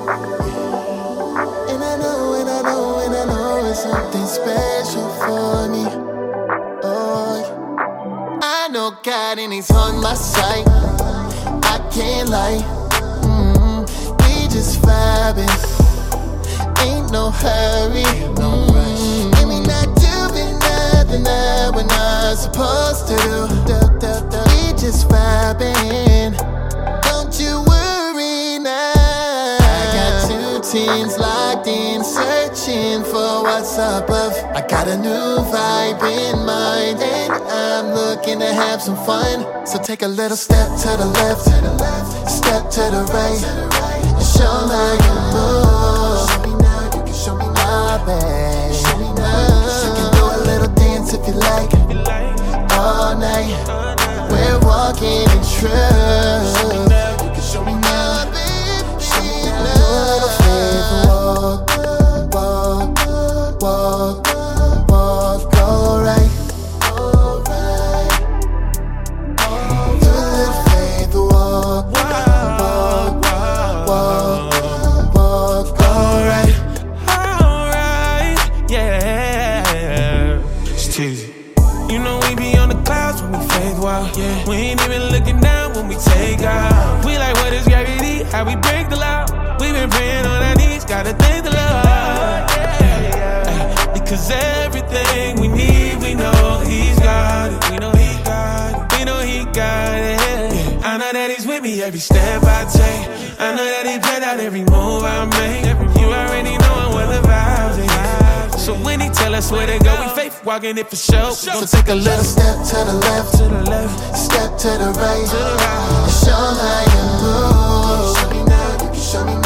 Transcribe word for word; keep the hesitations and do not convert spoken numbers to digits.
And I know, and I know, and I know it's something special for me. Oh, I know God and He's on my side. I can't lie. Mm-hmm. We just vibing. Ain't no hurry. No rush. And we not doing nothing that we're not supposed to do. Da, da, da. We just vibing. Don't you worry now. I got two teens locked in, searching for what's above. I got a new vibe in mind, and I'm looking to have some fun. So take a little step to the left, step to the right, and show me how you move. Show me now, you can show me now, babe. Show me now. You can do a little dance if you like, all night. We're walking in truth. Show me now, you can show me now, baby. Show me now. Do a little favor, walk, walk, walk, walk, go right, go right. Do a little favor, walk, walk, walk, walk, go right. Alright, yeah. It's cheesy. You know we be on the clouds when we fade wild. Yeah. We ain't even looking down when we take off. We like what is gravity, how we break the law. We been praying on our knees, gotta thank the Lord. Yeah, yeah. Because everything we need, we know He's got it. We know He got it. We know He got it. Yeah. I know that He's with me every step I take. I know that He planned out every move I make. You already know what the vibes is. So when He tell us where to go, we faith walking it for sure. So take a little step to the left, To the left, step to the right, to the right. and show how you move. Show me now, you can show me